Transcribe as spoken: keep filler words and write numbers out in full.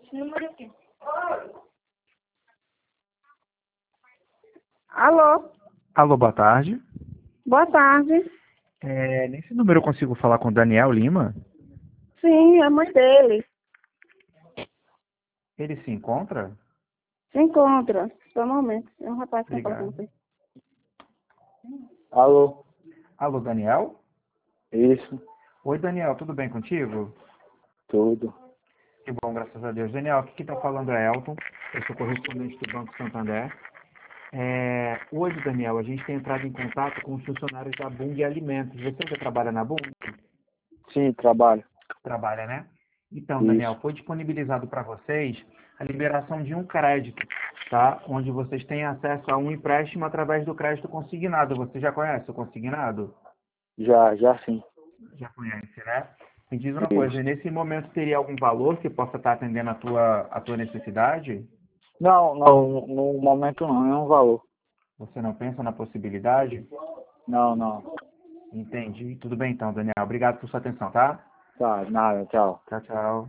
Número aqui. Alô, Alô, boa tarde. boa tarde. É, nesse número eu consigo falar com o Daniel Lima? Sim, é a mãe dele. Ele se encontra? Se encontra. Só um momento. É um rapaz que está falando com Obrigado. você. Alô? Alô, Daniel? Isso, Oi, Daniel, tudo bem contigo? tudo. Que bom, graças a Deus. Daniel, aqui quem está falando é Elton, eu sou correspondente do Banco Santander. É, hoje, Daniel, a gente tem entrado em contato com os funcionários da Bung Alimentos. Você já trabalha na Bung? Sim, trabalho. Trabalha, né? Então, Daniel, Isso. foi disponibilizado para vocês a liberação de um crédito, tá? Onde vocês têm acesso a um empréstimo através do crédito consignado. Você já conhece o consignado? Já, já sim. Já conhece, né? Me diz uma coisa, Isso. nesse momento teria algum valor que possa estar atendendo a tua, a tua necessidade? Não, não, no momento não, é um valor. Você não pensa na possibilidade? Não, não. Entendi. Tudo bem então, Daniel. Obrigado por sua atenção, tá? Tá, nada, tchau. Tchau, tchau.